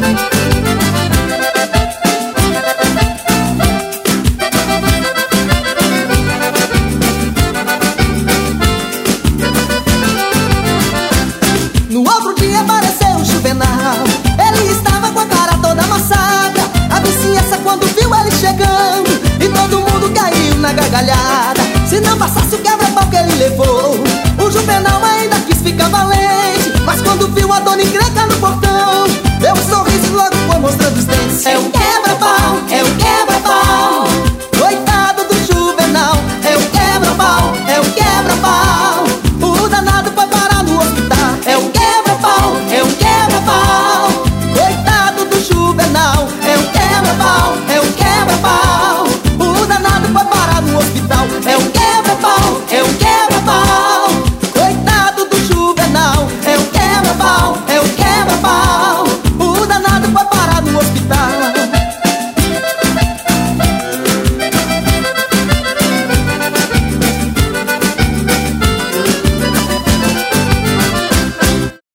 No outro dia apareceu o Juvenal. Ele estava com a cara toda amassada. A vizinhança quando viu ele chegando, e todo mundo caiu na gargalhada. Se não passasse o quebra-pau que ele levou, o Juvenal ainda quis ficar valente. Mas quando viu a dona encrenca no portão, deu um